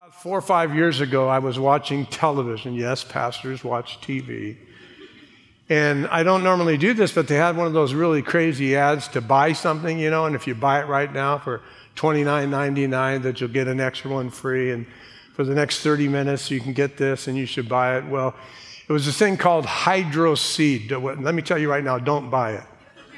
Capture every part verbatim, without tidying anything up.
Four or five years ago, I was watching television. Yes, pastors watch T V. And I don't normally do this, but they had one of those really crazy ads to buy something, you know, and if you buy it right now for twenty-nine ninety-nine, that you'll get an extra one free. And for the next thirty minutes, you can get this and you should buy it. Well, it was this thing called Hydro Seed. Let me tell you right now, don't buy it.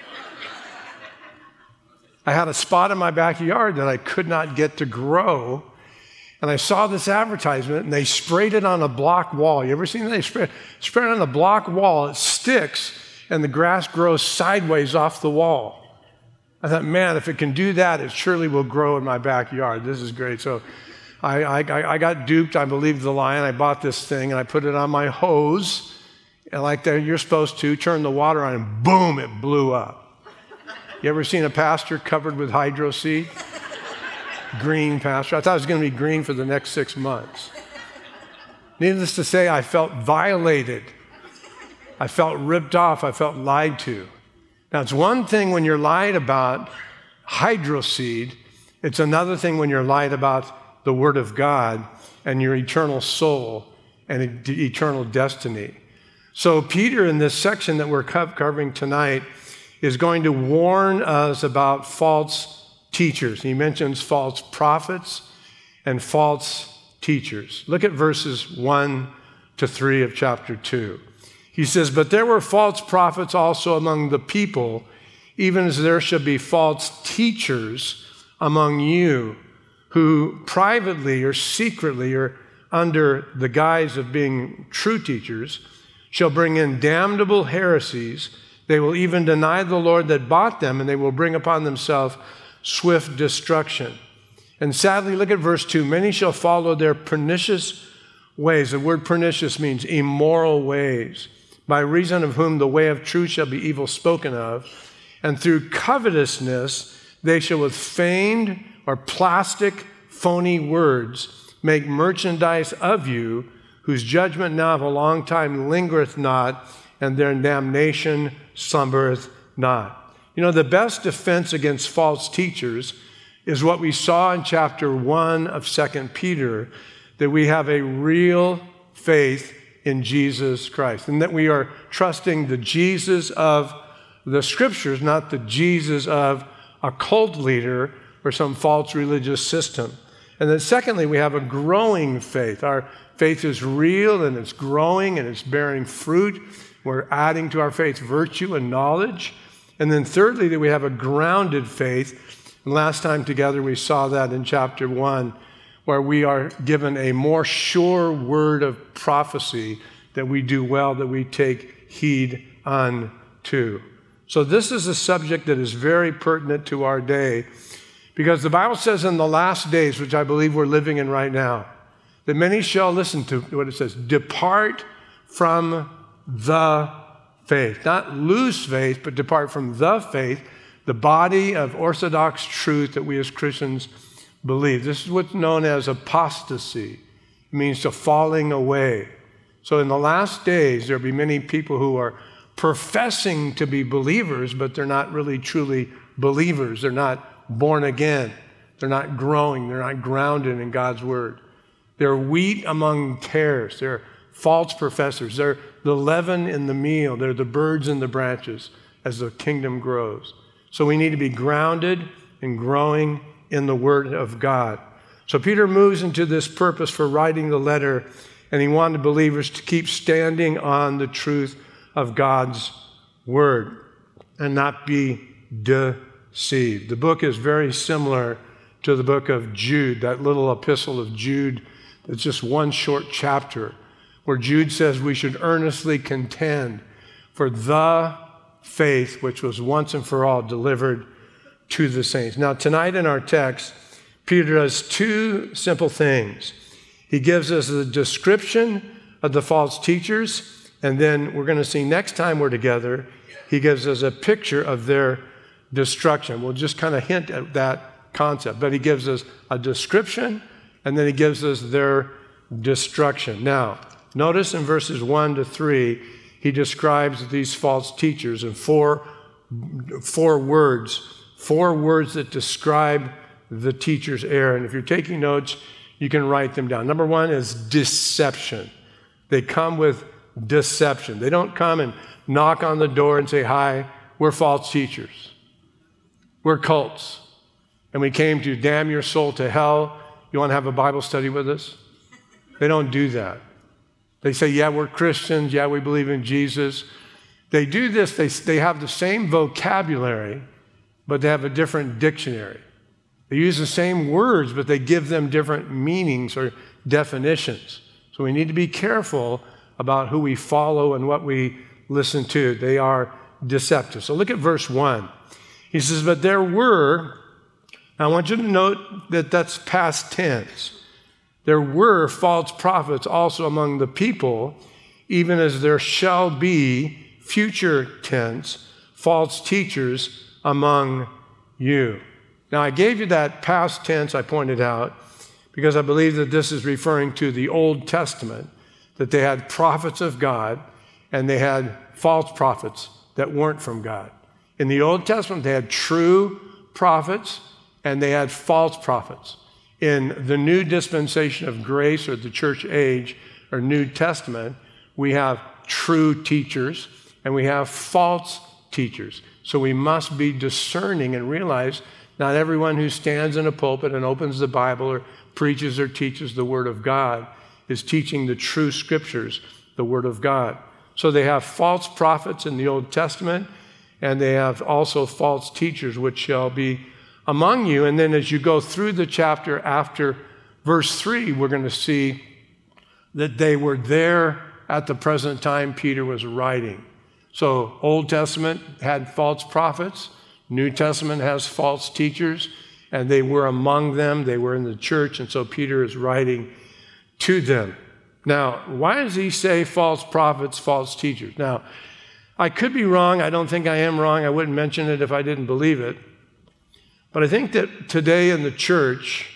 I had a spot in my backyard that I could not get to grow. And I saw this advertisement, and they sprayed it on a block wall. You ever seen that? They spray, spray it on a block wall. It sticks, and the grass grows sideways off the wall. I thought, man, if it can do that, it surely will grow in my backyard. This is great. So I, I, I got duped. I believed the lie. I bought this thing, and I put it on my hose, and like that, you're supposed to, turn the water on, and boom, it blew up. You ever seen a pasture covered with Hydro Seed? Green pasture. I thought it was going to be green for the next six months. Needless to say, I felt violated. I felt ripped off. I felt lied to. Now, it's one thing when you're lied about Hydro Seed. It's another thing when you're lied about the Word of God and your eternal soul and eternal destiny. So Peter, in this section that we're covering tonight, is going to warn us about false teachers. He mentions false prophets and false teachers. Look at verses one to three of chapter two. He says, "But there were false prophets also among the people, even as there shall be false teachers among you, who privately or secretly or under the guise of being true teachers shall bring in damnable heresies. They will even deny the Lord that bought them, and they will bring upon themselves swift destruction." And sadly, look at verse two. "Many shall follow their pernicious ways." The word pernicious means immoral ways, "by reason of whom the way of truth shall be evil spoken of. And through covetousness they shall with feigned or plastic phony words make merchandise of you, whose judgment now of a long time lingereth not, and their damnation slumbereth not." You know, the best defense against false teachers is what we saw in chapter one of Second Peter, that we have a real faith in Jesus Christ, and that we are trusting the Jesus of the Scriptures, not the Jesus of a cult leader or some false religious system. And then secondly, we have a growing faith. Our faith is real, and it's growing, and it's bearing fruit. We're adding to our faith virtue and knowledge. And then thirdly, that we have a grounded faith. And last time together, we saw that in chapter one, where we are given a more sure word of prophecy that we do well, that we take heed unto. So this is a subject that is very pertinent to our day, because the Bible says in the last days, which I believe we're living in right now, that many shall, listen to what it says, depart from the faith. Not lose faith, but depart from the faith, the body of orthodox truth that we as Christians believe. This is what's known as apostasy. It means to falling away. So in the last days, there'll be many people who are professing to be believers, but they're not really truly believers. They're not born again. They're not growing. They're not grounded in God's word. They're wheat among tares. They're false professors. They're the leaven in the meal. They're the birds in the branches as the kingdom grows. So we need to be grounded and growing in the Word of God. So Peter moves into this purpose for writing the letter, and he wanted believers to keep standing on the truth of God's Word and not be deceived. The book is very similar to the book of Jude, that little epistle of Jude. It's just one short chapter, where Jude says we should earnestly contend for the faith which was once and for all delivered to the saints. Now, tonight in our text, Peter does two simple things. He gives us a description of the false teachers, and then we're going to see next time we're together, he gives us a picture of their destruction. We'll just kind of hint at that concept, but he gives us a description, and then he gives us their destruction. Now, notice in verses one to three, he describes these false teachers in four, four words, four words that describe the teacher's error. And if you're taking notes, You can write them down. Number one is deception. They come with deception. They don't come and knock on the door and say, hi, we're false teachers. We're cults. And we came to damn your soul to hell. You want to have a Bible study with us? They don't do that. They say, yeah, we're Christians. Yeah, we believe in Jesus. They do this. They, they have the same vocabulary, but they have a different dictionary. They use the same words, but they give them different meanings or definitions. So we need to be careful about who we follow and what we listen to. They are deceptive. So look at verse one. He says, but there were, now I want you to note that that's past tense. There were false prophets also among the people, even as there shall be, future tense, false teachers among you. Now, I gave you that past tense I pointed out because I believe that this is referring to the Old Testament, that they had prophets of God and they had false prophets that weren't from God. In the Old Testament, they had true prophets and they had false prophets. In the new dispensation of grace or the church age or New Testament, we have true teachers and we have false teachers. So we must be discerning and realize not everyone who stands in a pulpit and opens the Bible or preaches or teaches the Word of God is teaching the true scriptures, the Word of God. So they have false prophets in the Old Testament, and they have also false teachers, which shall be among you. And then as you go through the chapter after verse three, we're going to see that they were there at the present time Peter was writing. So Old Testament had false prophets. New Testament has false teachers, and they were among them. They were in the church, and so Peter is writing to them. Now, why does he say false prophets, false teachers? Now, I could be wrong. I don't think I am wrong. I wouldn't mention it if I didn't believe it. But I think that today in the church,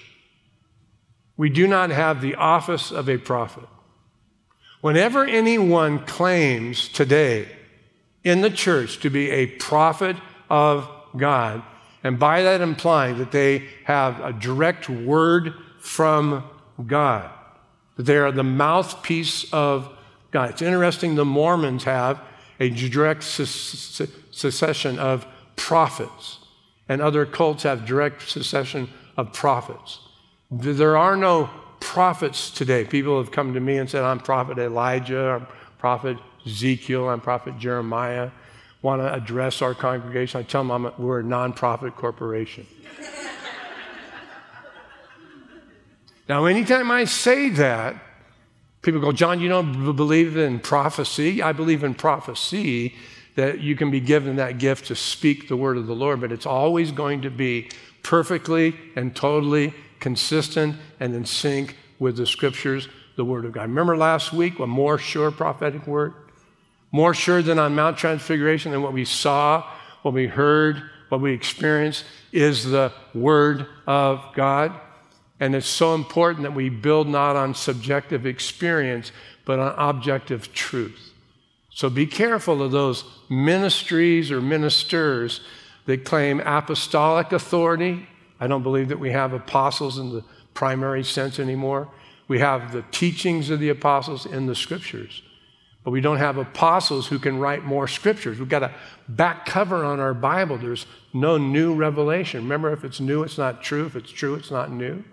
we do not have the office of a prophet. Whenever anyone claims today in the church to be a prophet of God, and by that implying that they have a direct word from God, that they are the mouthpiece of God. It's interesting, the Mormons have a direct succession of prophets, and other cults have direct succession of prophets. There are no prophets today. People have come to me and said, I'm Prophet Elijah, I'm Prophet Ezekiel, I'm Prophet Jeremiah, want to address our congregation. I tell them I'm a, we're a non-profit corporation. Now, anytime I say that, people go, John, you don't believe in prophecy? I believe in prophecy, that you can be given that gift to speak the word of the Lord, but it's always going to be perfectly and totally consistent and in sync with the scriptures, the word of God. Remember last week, a more sure prophetic word? More sure than on Mount Transfiguration, than what we saw, what we heard, what we experienced, is the word of God. And it's so important that we build not on subjective experience, but on objective truth. So be careful of those ministries or ministers that claim apostolic authority. I don't believe that we have apostles in the primary sense anymore. We have the teachings of the apostles in the scriptures. But we don't have apostles who can write more scriptures. We've got a back cover on our Bible. There's no new revelation. Remember, if it's new, it's not true. If it's true, it's not new.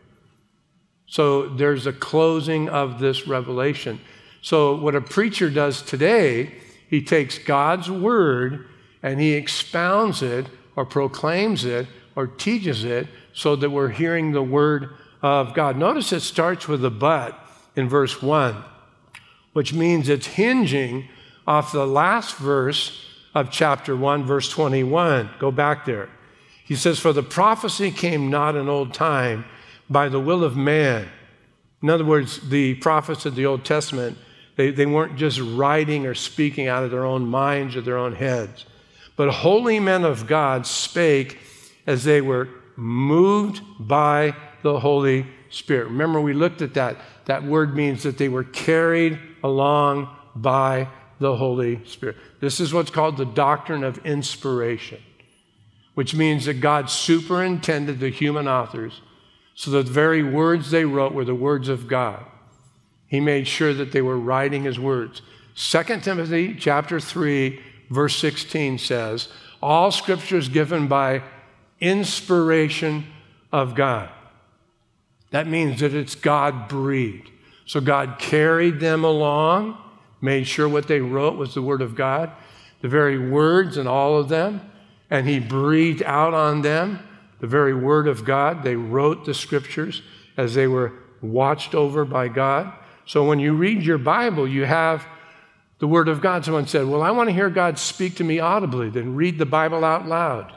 So there's a closing of this revelation. So what a preacher does today, he takes God's word and he expounds it or proclaims it or teaches it so that we're hearing the word of God. Notice it starts with a but in verse one, which means it's hinging off the last verse of chapter one, verse twenty-one. Go back there. He says, for the prophecy came not in old time by the will of man. In other words, the prophets of the Old Testament, they, they weren't just writing or speaking out of their own minds or their own heads. But holy men of God spake as they were moved by the Holy Spirit. Remember, we looked at that. That word means that they were carried along by the Holy Spirit. This is what's called the doctrine of inspiration, which means that God superintended the human authors So the very words they wrote were the words of God. He made sure that they were writing his words. Second Timothy chapter three, verse sixteen says, all scripture is given by inspiration of God. That means that it's God-breathed. So God carried them along, made sure what they wrote was the word of God, the very words and all of them, and he breathed out on them the very word of God. They wrote the scriptures as they were watched over by God. So when you read your Bible, you have the word of God. Someone said, well, I want to hear God speak to me audibly. Then read the Bible out loud,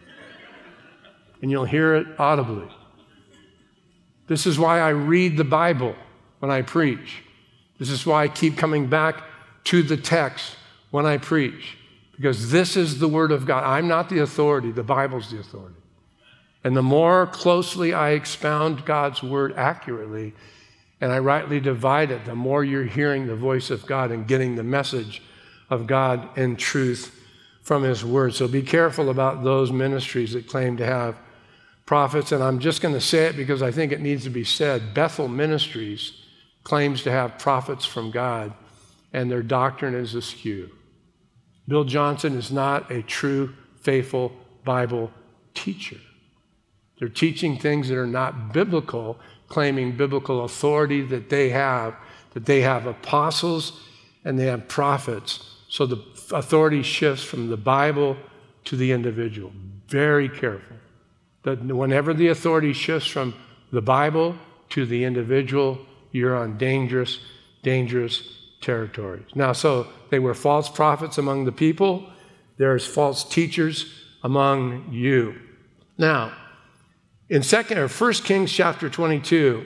and you'll hear it audibly. This is why I read the Bible when I preach. This is why I keep coming back to the text when I preach, because this is the word of God. I'm not the authority. The Bible's the authority. And the more closely I expound God's word accurately and I rightly divide it, the more you're hearing the voice of God and getting the message of God in truth from his word. So be careful about those ministries that claim to have prophets. And I'm just going to say it because I think it needs to be said. Bethel Ministries claims to have prophets from God, and their doctrine is askew. Bill Johnson is not a true, faithful Bible teacher. They're teaching things that are not biblical, claiming biblical authority that they have, that they have apostles and they have prophets. So the authority shifts from the Bible to the individual. Very careful. That whenever the authority shifts from the Bible to the individual, you're on dangerous, dangerous territories. Now, so they were false prophets among the people. There's false teachers among you. Now, in second or First Kings chapter twenty-two,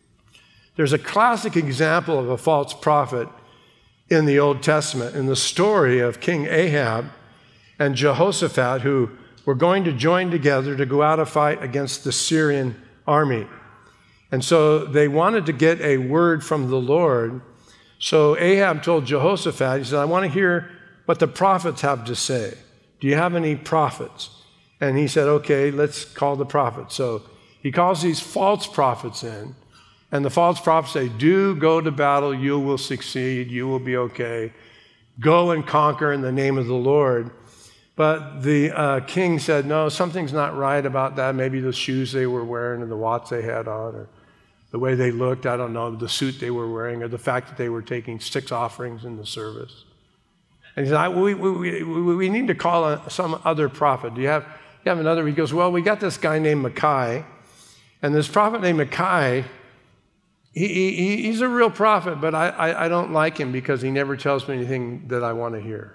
there's a classic example of a false prophet in the Old Testament, in the story of King Ahab and Jehoshaphat, who were going to join together to go out to fight against the Syrian army. And so they wanted to get a word from the Lord. So Ahab told Jehoshaphat, he said, I want to hear what the prophets have to say. Do you have any prophets? And he said, okay, let's call the prophets. So he calls these false prophets in, and the false prophets say, do go to battle, you will succeed, you will be okay. Go and conquer in the name of the Lord. But the uh, king said, no, something's not right about that. Maybe the shoes they were wearing or the watch they had on or the way they looked, I don't know, the suit they were wearing or the fact that they were taking six offerings in the service. And he said, I, we, we, we, we need to call a, some other prophet. Do you have, you have another? He goes, well, we got this guy named Micaiah. And this prophet named Micaiah, he, he, he's a real prophet, but I, I, I don't like him because he never tells me anything that I want to hear.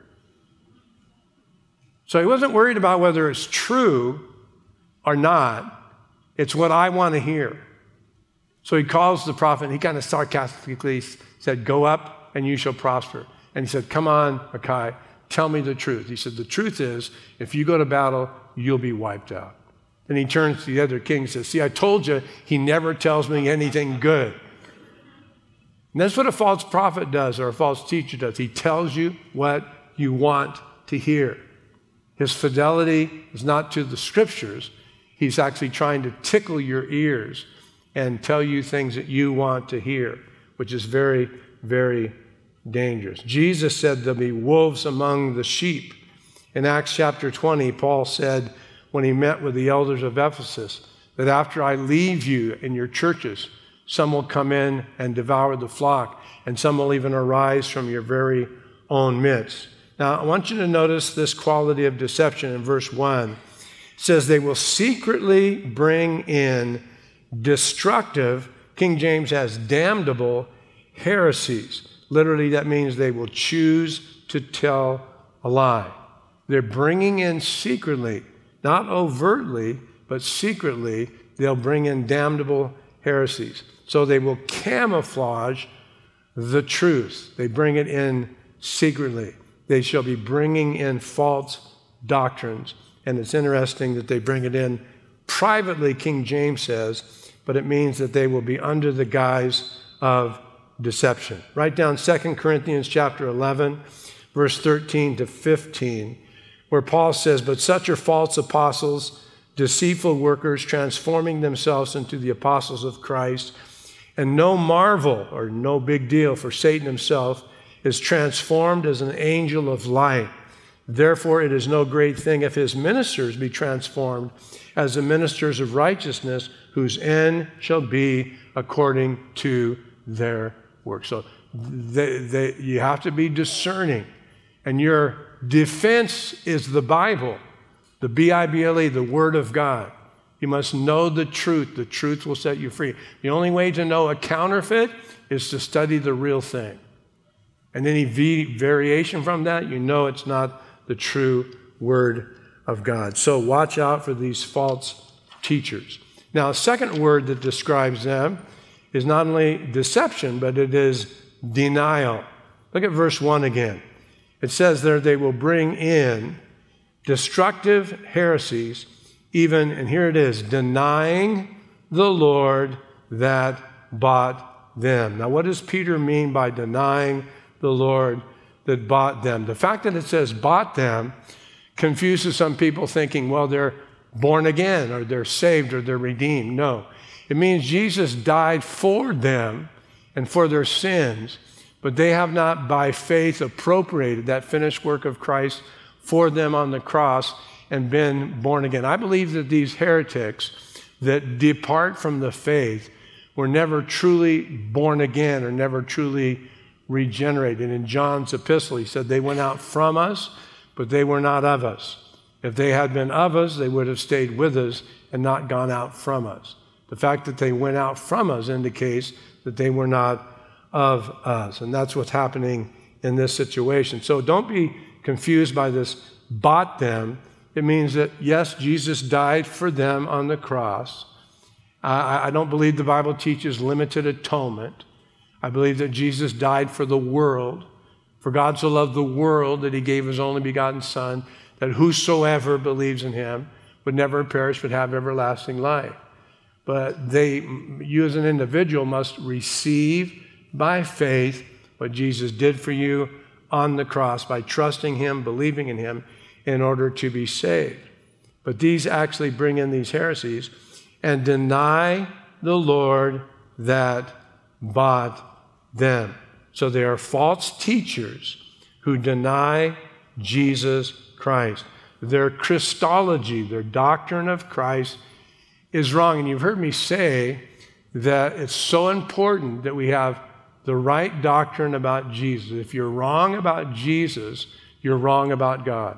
So he wasn't worried about whether it's true or not. It's what I want to hear. So he calls the prophet, and he kind of sarcastically said, go up and you shall prosper. And he said, come on, Micaiah, tell me the truth. He said, the truth is, if you go to battle, you'll be wiped out. Then he turns to the other king and says, see, I told you, he never tells me anything good. And that's what a false prophet does, or a false teacher does. He tells you what you want to hear. His fidelity is not to the scriptures. He's actually trying to tickle your ears and tell you things that you want to hear, which is very, very dangerous. Jesus said there'll be wolves among the sheep. In Acts chapter twenty, Paul said when he met with the elders of Ephesus, that after I leave you in your churches, some will come in and devour the flock, and some will even arise from your very own midst. Now, I want you to notice this quality of deception in verse one. It says, they will secretly bring in destructive, King James has damnable, heresies. Literally, that means they will choose to tell a lie. They're bringing in secretly, not overtly, but secretly, they'll bring in damnable heresies. So they will camouflage the truth. They bring it in secretly. They shall be bringing in false doctrines. And it's interesting that they bring it in privately, King James says, but it means that they will be under the guise of deception. Write down Second Corinthians chapter eleven, verse thirteen to fifteen, where Paul says, but such are false apostles, deceitful workers transforming themselves into the apostles of Christ. And no marvel or no big deal, for Satan himself is transformed as an angel of light. Therefore, it is no great thing if his ministers be transformed as the ministers of righteousness, whose end shall be according to their work. So they, they, you have to be discerning. And your defense is the Bible, the B I B L E, the Word of God. You must know the truth. The truth will set you free. The only way to know a counterfeit is to study the real thing. And any v- variation from that, you know it's not the true Word of God. So watch out for these false teachers. Now, a second word that describes them is not only deception, but it is denial. Look at verse one again. It says there, they will bring in destructive heresies, even, and here it is, denying the Lord that bought them. Now, what does Peter mean by denying the Lord that bought them? The fact that it says bought them confuses some people thinking, well, they're born again, or they're saved, or they're redeemed. No. It means Jesus died for them and for their sins, but they have not by faith appropriated that finished work of Christ for them on the cross and been born again. I believe that these heretics that depart from the faith were never truly born again or never truly regenerated. In John's epistle, he said they went out from us, but they were not of us. If they had been of us, they would have stayed with us and not gone out from us. The fact that they went out from us indicates that they were not of us. And that's what's happening in this situation. So don't be confused by this bought them. It means that, yes, Jesus died for them on the cross. I, I don't believe the Bible teaches limited atonement. I believe that Jesus died for the world. For God so loved the world that he gave his only begotten Son, that whosoever believes in him would never perish but have everlasting life. But they, you as an individual must receive by faith what Jesus did for you on the cross by trusting him, believing in him in order to be saved. But these actually bring in these heresies and deny the Lord that bought them. So they are false teachers who deny Jesus Christ. Their Christology, their doctrine of Christ is wrong. And you've heard me say that it's so important that we have the right doctrine about Jesus. If you're wrong about Jesus, you're wrong about God.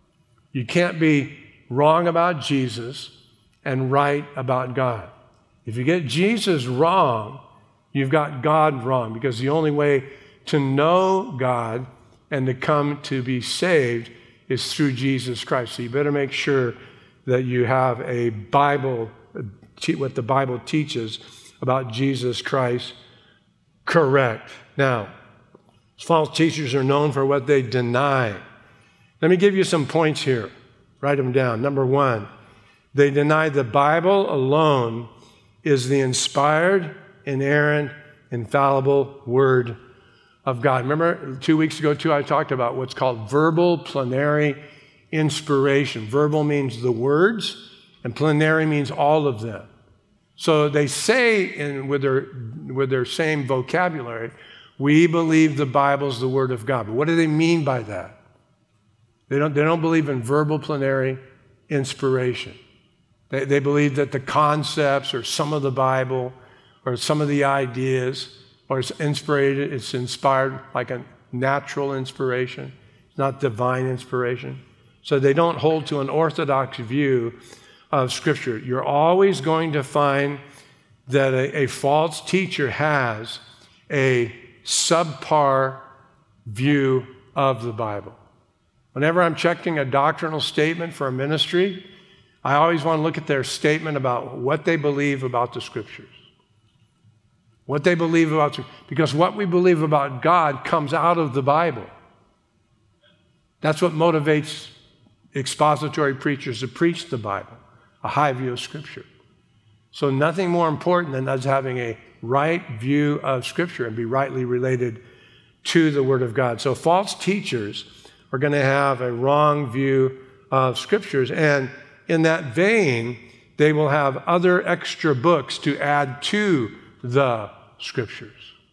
You can't be wrong about Jesus and right about God. If you get Jesus wrong, you've got God wrong, because the only way to know God and to come to be saved is through Jesus Christ. So you better make sure that you have a Bible, what the Bible teaches about Jesus Christ, correct. Now, false teachers are known for what they deny. Let me give you some points here. Write them down. Number one, they deny the Bible alone is the inspired, inerrant, infallible Word of God. Remember, two weeks ago, too, I talked about what's called verbal plenary inspiration. Verbal means the words, and plenary means all of them. So they say, in, with their, with their same vocabulary, we believe the Bible is the Word of God. But what do they mean by that? They don't, they don't believe in verbal plenary inspiration. They, they believe that the concepts or some of the Bible or some of the ideas, or it's inspired, it's inspired like a natural inspiration. It's not divine inspiration. So they don't hold to an orthodox view of Scripture. You're always going to find that a, a false teacher has a subpar view of the Bible. Whenever I'm checking a doctrinal statement for a ministry, I always want to look at their statement about what they believe about the Scriptures. What they believe about, because what we believe about God comes out of the Bible. That's what motivates expository preachers to preach the Bible, a high view of Scripture. So nothing more important than us having a right view of Scripture and be rightly related to the Word of God. So false teachers are going to have a wrong view of Scriptures, and in that vein, they will have other extra books to add to the Scriptures.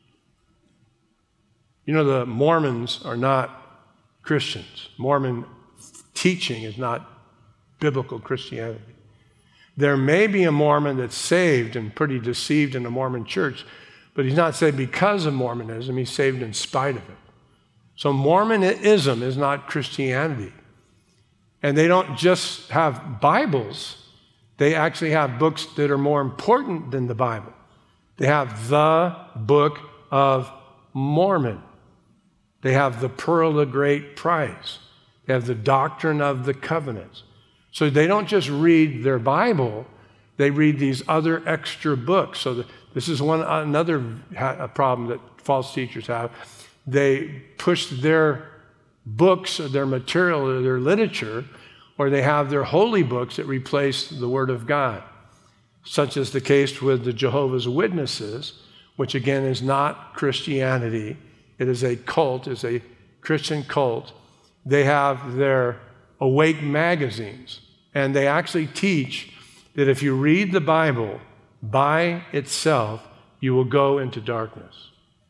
You know, the Mormons are not Christians. Mormon teaching is not biblical Christianity. There may be a Mormon that's saved and pretty deceived in the Mormon church, but he's not saved because of Mormonism. He's saved in spite of it. So Mormonism is not Christianity. And they don't just have Bibles. They actually have books that are more important than the Bible. They have the Book of Mormon. They have the Pearl of Great Price. They have the Doctrine of the Covenants. So they don't just read their Bible, they read these other extra books. So the, this is one another ha- problem that false teachers have. They push their books or their material or their literature, or they have their holy books that replace the Word of God, such as the case with the Jehovah's Witnesses, which again is not Christianity. It is a cult, it's a Christian cult. They have their Awake magazines, and they actually teach that if you read the Bible by itself, you will go into darkness.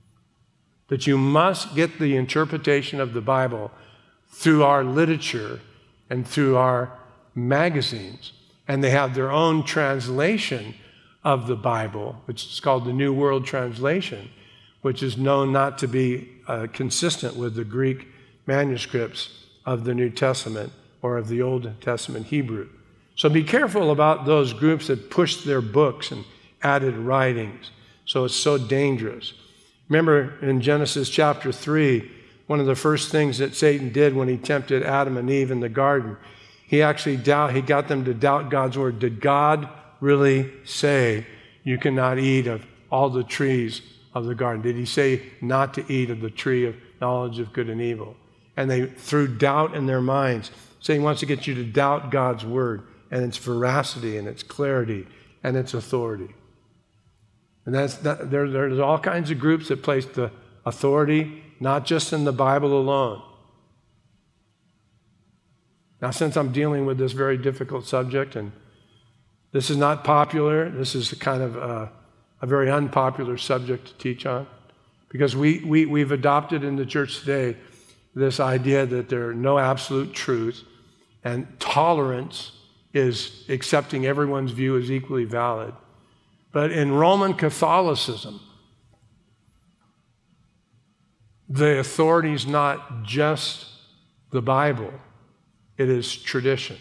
That you must get the interpretation of the Bible through our literature and through our magazines. And they have their own translation of the Bible, which is called the New World Translation, which is known not to be uh, consistent with the Greek manuscripts of the New Testament or of the Old Testament Hebrew. So be careful about those groups that push their books and added writings. So it's so dangerous. Remember in Genesis chapter three, one of the first things that Satan did when he tempted Adam and Eve in the garden, he actually doubt, he got them to doubt God's word. Did God really say you cannot eat of all the trees of the garden? Did he say not to eat of the tree of knowledge of good and evil? And they threw doubt in their minds. Satan wants to get you to doubt God's word and its veracity and its clarity and its authority. And that's not, there, there's all kinds of groups that place the authority not just in the Bible alone. Now, since I'm dealing with this very difficult subject, and this is not popular, this is kind of a, a very unpopular subject to teach on, because we, we, we've adopted in the church today this idea that there are no absolute truth, and tolerance is accepting everyone's view as equally valid. But in Roman Catholicism, the authority is not just the Bible. It is tradition.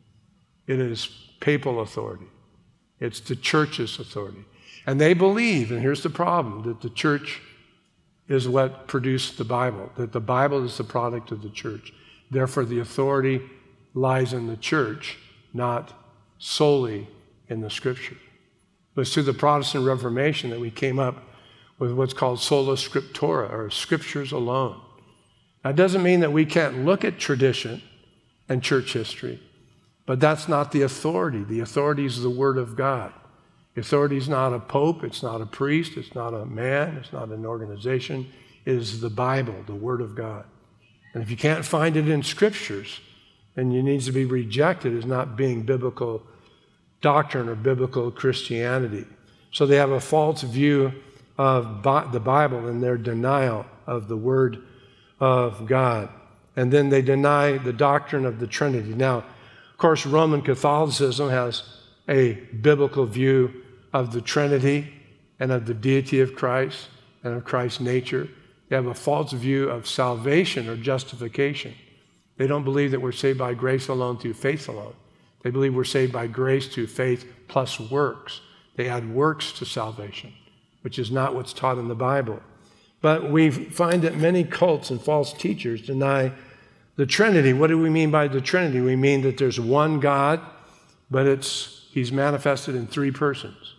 It is papal authority. It's the church's authority. And they believe, and here's the problem, that the church is what produced the Bible, that the Bible is the product of the church. Therefore, the authority lies in the church, not solely in the Scripture. It was through the Protestant Reformation that we came up with what's called sola scriptura, or scriptures alone. That doesn't mean that we can't look at tradition and church history, but that's not the authority. The authority is the Word of God. The authority is not a pope, it's not a priest, it's not a man, it's not an organization. It is the Bible, the Word of God. And if you can't find it in Scriptures, then it needs to be rejected as not being biblical doctrine or biblical Christianity. So they have a false view of the Bible and their denial of the Word of God. And then they deny the doctrine of the Trinity. Now, of course, Roman Catholicism has a biblical view of the Trinity and of the deity of Christ and of Christ's nature. They have a false view of salvation or justification. They don't believe that we're saved by grace alone through faith alone. They believe we're saved by grace through faith plus works. They add works to salvation, which is not what's taught in the Bible. But we find that many cults and false teachers deny the Trinity. What do we mean by the Trinity? We mean that there's one God, but it's He's manifested in three persons.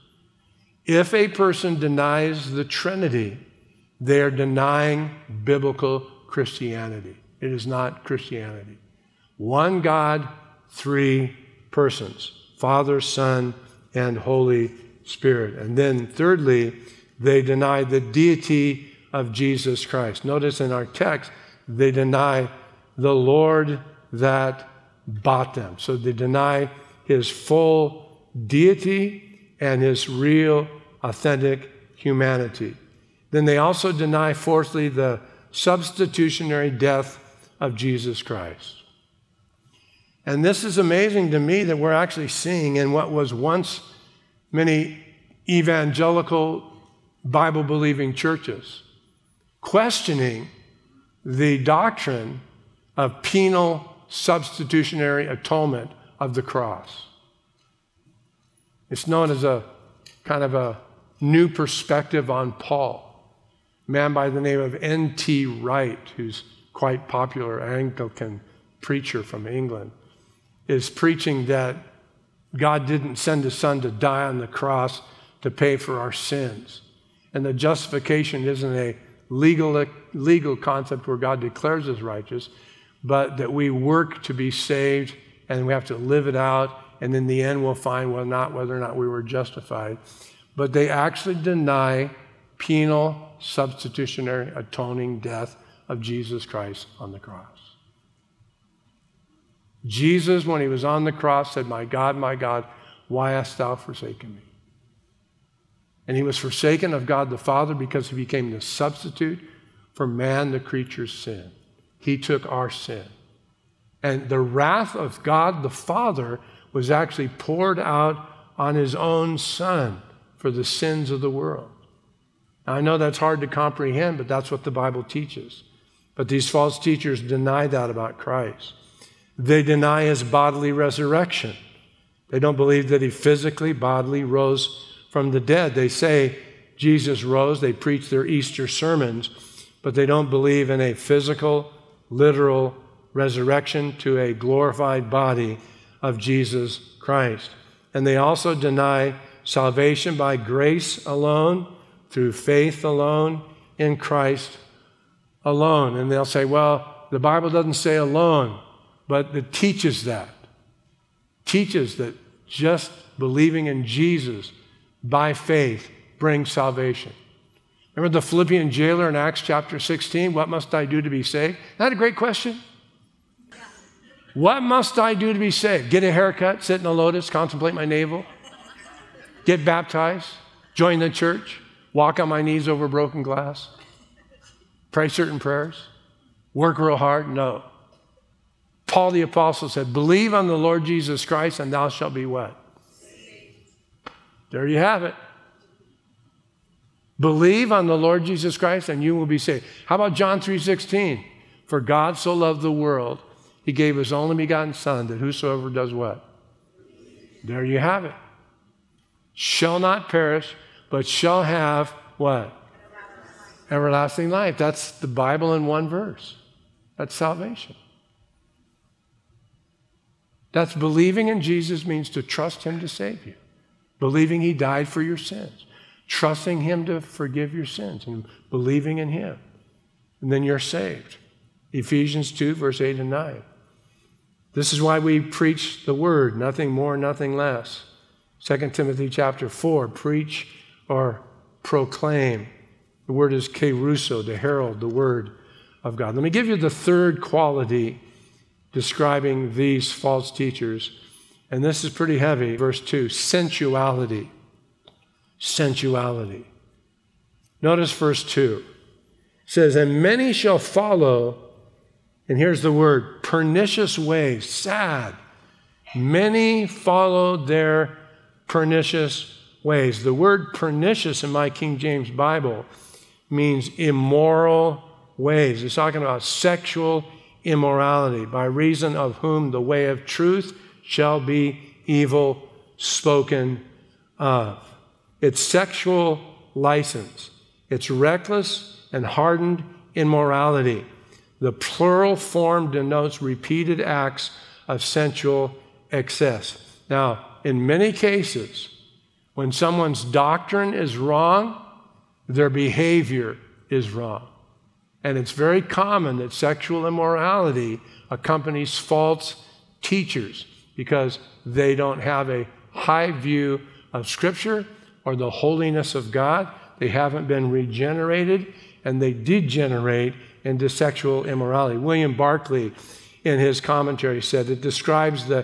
If a person denies the Trinity, they are denying biblical Christianity. It is not Christianity. One God, three persons, Father, Son, and Holy Spirit. And then thirdly, they deny the deity of Jesus Christ. Notice in our text, they deny the Lord that bought them. So they deny his full deity and his real, authentic humanity. Then they also deny, fourthly, the substitutionary death of Jesus Christ. And this is amazing to me that we're actually seeing in what was once many evangelical Bible-believing churches questioning the doctrine of penal substitutionary atonement of the cross. It's known as a kind of a new perspective on Paul. A man by the name of N T Wright, who's quite popular Anglican preacher from England, is preaching that God didn't send his son to die on the cross to pay for our sins. And the justification isn't a legal, legal concept where God declares us righteous, but that we work to be saved and we have to live it out, and in the end we'll find whether or not, whether or not we were justified. But they actually deny penal substitutionary atoning death of Jesus Christ on the cross. Jesus, when he was on the cross, said, "My God, my God, why hast thou forsaken me?" And he was forsaken of God the Father because he became the substitute for man, the creature's sin. He took our sin. And the wrath of God the Father was actually poured out on his own Son for the sins of the world. Now, I know that's hard to comprehend, but that's what the Bible teaches. But these false teachers deny that about Christ. They deny his bodily resurrection. They don't believe that he physically, bodily rose from the dead. They say Jesus rose. They preach their Easter sermons, but they don't believe in a physical, literal resurrection to a glorified body of Jesus Christ. And they also deny salvation by grace alone, through faith alone, in Christ alone. And they'll say, well, the Bible doesn't say alone, but it teaches that. Teaches that just believing in Jesus by faith brings salvation. Remember the Philippian jailer in Acts chapter sixteen? What must I do to be saved? Isn't that a great question? Yeah. What must I do to be saved? Get a haircut, sit in a lotus, contemplate my navel, get baptized, join the church, walk on my knees over broken glass, pray certain prayers, work real hard? No. Paul the Apostle said, believe on the Lord Jesus Christ and thou shalt be what? There you have it. Believe on the Lord Jesus Christ and you will be saved. How about John three sixteen? For God so loved the world, he gave his only begotten Son, that whosoever does what? There you have it. Shall not perish, but shall have what? Everlasting life. That's the Bible in one verse. That's salvation. That's believing in Jesus means to trust him to save you. Believing he died for your sins. Trusting him to forgive your sins and believing in him. And then you're saved. Ephesians two, verse eight and nine. This is why we preach the word, nothing more, nothing less. Second Timothy chapter four, preach or proclaim. The word is kerusso, to herald the word of God. Let me give you the third quality describing these false teachers. And this is pretty heavy. Verse two, sensuality. Sensuality. Notice verse two. It says, and many shall follow, and here's the word, pernicious ways. Sad. Many follow their pernicious ways. The word pernicious in my King James Bible means immoral ways. It's talking about sexual immorality, by reason of whom the way of truth shall be evil spoken of. It's sexual license. It's reckless and hardened immorality. The plural form denotes repeated acts of sensual excess. Now, in many cases, when someone's doctrine is wrong, their behavior is wrong. And it's very common that sexual immorality accompanies false teachers because they don't have a high view of Scripture or the holiness of God. They haven't been regenerated, and they degenerate into sexual immorality. William Barclay, in his commentary, said it describes the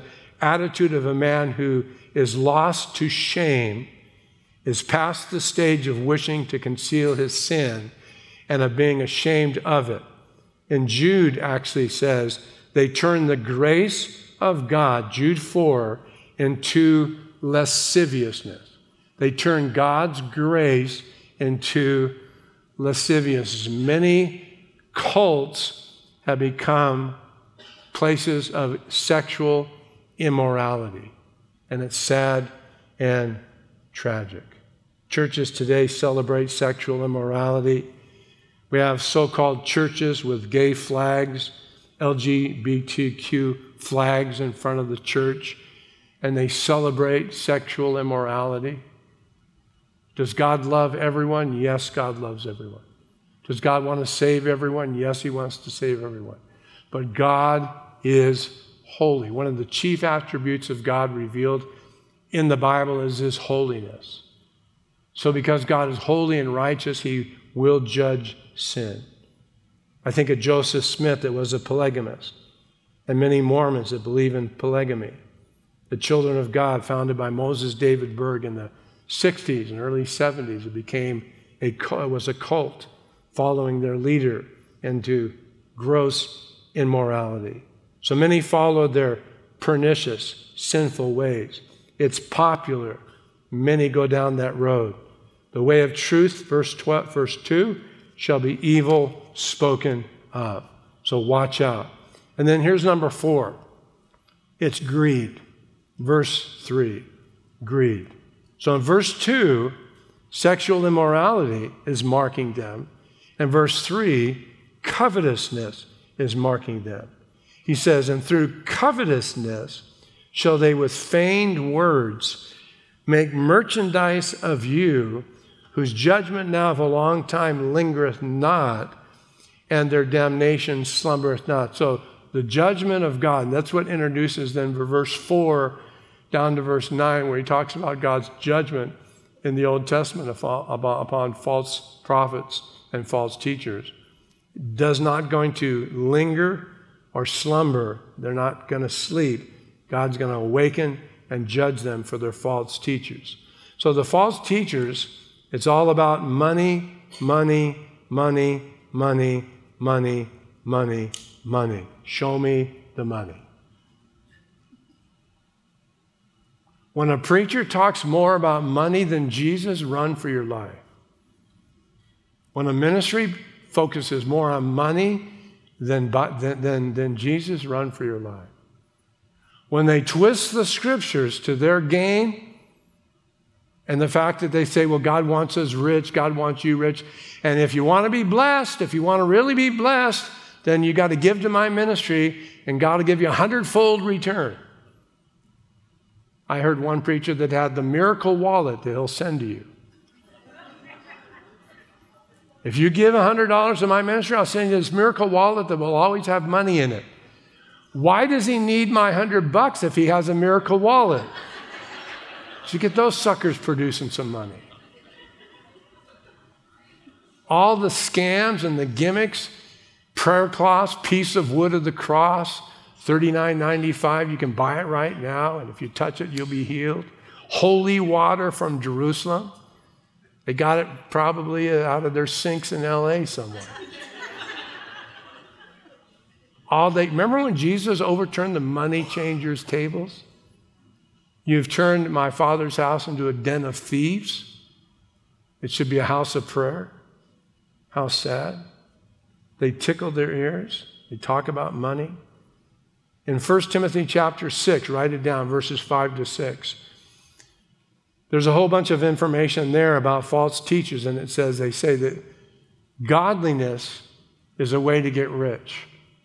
attitude of a man who is lost to shame, is past the stage of wishing to conceal his sin and of being ashamed of it. And Jude actually says they turn the grace of God, Jude four, into lasciviousness. They turn God's grace into lasciviousness. Many cults have become places of sexual immorality, and it's sad and tragic. Churches today celebrate sexual immorality. We have so-called churches with gay flags, L G B T Q flags in front of the church, and they celebrate sexual immorality. Does God love everyone? Yes, God loves everyone. Does God want to save everyone? Yes, he wants to save everyone. But God is holy. One of the chief attributes of God revealed in the Bible is his holiness. So because God is holy and righteous, he will judge sin. I think of Joseph Smith that was a polygamist, and many Mormons that believe in polygamy. The Children of God, founded by Moses David Berg in the sixties and early seventies, it became a it was a cult following their leader into gross immorality. So many followed their pernicious, sinful ways. It's popular. Many go down that road. The way of truth, verse twelve, verse two, shall be evil spoken of. So watch out. And then here's number four. It's greed. Verse three, greed. So in verse two, sexual immorality is marking them. And verse three, covetousness is marking them. He says, and through covetousness shall they with feigned words make merchandise of you, whose judgment now of a long time lingereth not, and their damnation slumbereth not. So the judgment of God, and that's what introduces then verse four down to verse nine, where he talks about God's judgment in the Old Testament upon false prophets and false teachers. Does not going to linger or slumber. They're not going to sleep. God's going to awaken and judge them for their false teachers. So the false teachers, it's all about money, money, money, money, money, money, money. Show me the money. When a preacher talks more about money than Jesus, run for your life. When a ministry focuses more on money than, than, than, than Jesus, run for your life. When they twist the scriptures to their gain, and the fact that they say, well, God wants us rich, God wants you rich, and if you want to be blessed, if you want to really be blessed, then you got to give to my ministry, and God will give you a hundredfold return. I heard one preacher that had the miracle wallet that he'll send to you. If you give one hundred dollars to my ministry, I'll send you this miracle wallet that will always have money in it. Why does he need my one hundred bucks if he has a miracle wallet? So get those suckers producing some money. All the scams and the gimmicks, prayer cloths, piece of wood of the cross, thirty-nine ninety-five, you can buy it right now, and if you touch it, you'll be healed. Holy water from Jerusalem. They got it probably out of their sinks in L A somewhere. All they, remember when Jesus overturned the money changers' tables? You've turned my Father's house into a den of thieves. It should be a house of prayer. How sad. They tickle their ears. They talk about money. In First Timothy chapter six, write it down, verses five to six. There's a whole bunch of information there about false teachers, and it says, they say that godliness is a way to get rich.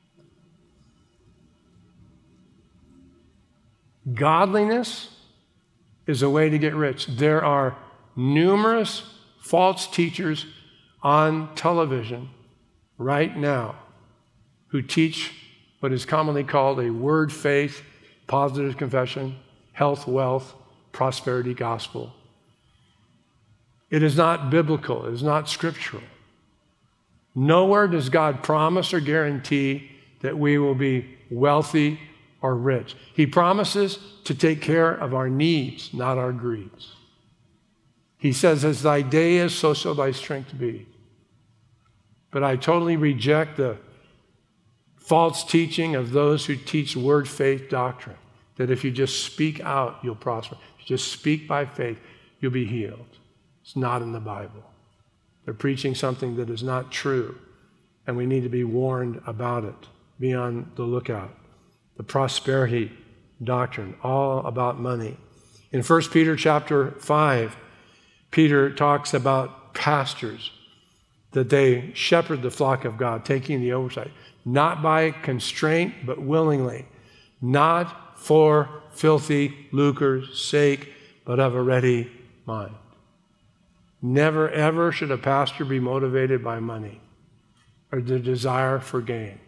Godliness is a way to get rich. There are numerous false teachers on television right now who teach what is commonly called a word faith, positive confession, health, wealth, prosperity gospel. It is not biblical. It is not scriptural. Nowhere does God promise or guarantee that we will be wealthy, or rich. He promises to take care of our needs, not our greeds. He says, as thy day is, so shall thy strength be. But I totally reject the false teaching of those who teach word faith doctrine, that if you just speak out, you'll prosper. If you just speak by faith, you'll be healed. It's not in the Bible. They're preaching something that is not true, and we need to be warned about it. Be on the lookout. The prosperity doctrine, all about money. In First Peter chapter five, Peter talks about pastors, that they shepherd the flock of God, taking the oversight, not by constraint, but willingly, not for filthy lucre's sake, but of a ready mind. Never, ever should a pastor be motivated by money or the desire for gain.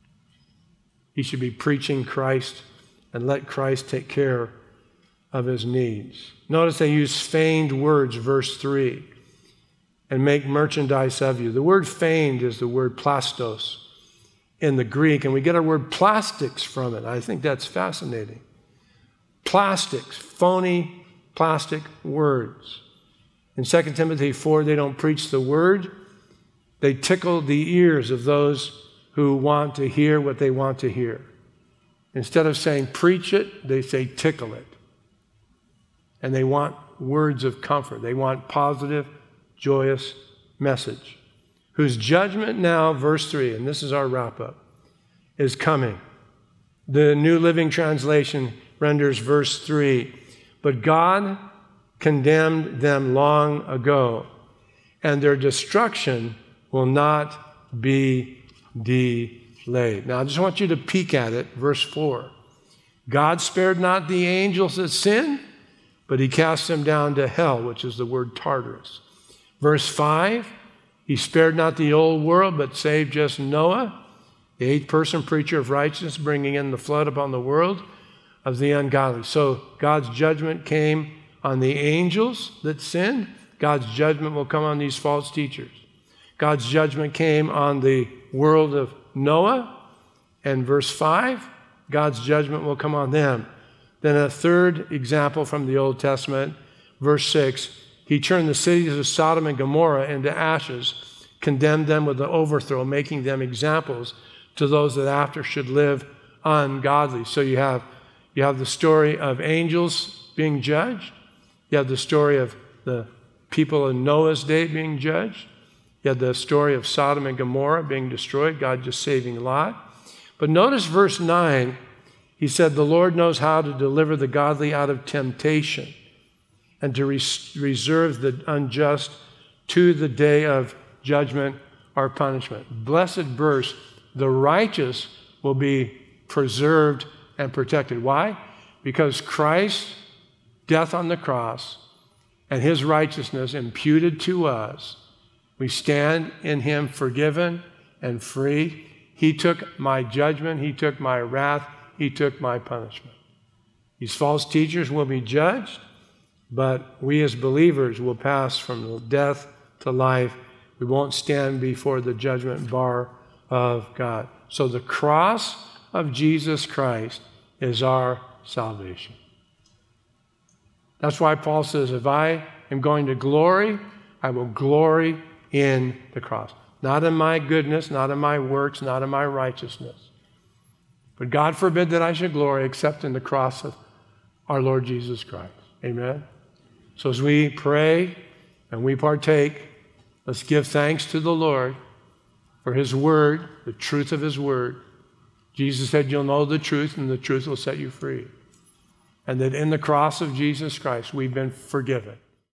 He should be preaching Christ and let Christ take care of his needs. Notice they use feigned words, verse three, and make merchandise of you. The word feigned is the word plastos in the Greek, and we get our word plastics from it. I think that's fascinating. Plastics, phony plastic words. In Second Timothy four, they don't preach the word. They tickle the ears of those who want to hear what they want to hear. Instead of saying preach it, they say tickle it. And they want words of comfort. They want positive, joyous message. Whose judgment now, verse three, and this is our wrap-up, is coming. The New Living Translation renders verse three, but God condemned them long ago, and their destruction will not be delayed. Now, I just want you to peek at it, verse four. God spared not the angels that sinned, but he cast them down to hell, which is the word Tartarus. Verse five, he spared not the old world, but saved just Noah, the eighth person preacher of righteousness, bringing in the flood upon the world of the ungodly. So God's judgment came on the angels that sinned. God's judgment will come on these false teachers. God's judgment came on the world of Noah. And verse five, God's judgment will come on them. Then a third example from the Old Testament, verse six, he turned the cities of Sodom and Gomorrah into ashes, condemned them with the overthrow, making them examples to those that after should live ungodly. So you have, you have the story of angels being judged. You have the story of the people in Noah's day being judged. You have the story of Sodom and Gomorrah being destroyed, God just saving Lot. But notice verse nine, he said, the Lord knows how to deliver the godly out of temptation and to res- reserve the unjust to the day of judgment or punishment. Blessed verse, the righteous will be preserved and protected. Why? Because Christ's death on the cross and his righteousness imputed to us, we stand in him forgiven and free. He took my judgment, he took my wrath, he took my punishment. These false teachers will be judged, but we as believers will pass from death to life. We won't stand before the judgment bar of God. So the cross of Jesus Christ is our salvation. That's why Paul says, if I am going to glory, I will glory in the cross. Not in my goodness, not in my works, not in my righteousness. But God forbid that I should glory except in the cross of our Lord Jesus Christ. Amen? So as we pray and we partake, let's give thanks to the Lord for his word, the truth of his word. Jesus said, you'll know the truth and the truth will set you free. And that in the cross of Jesus Christ, we've been forgiven.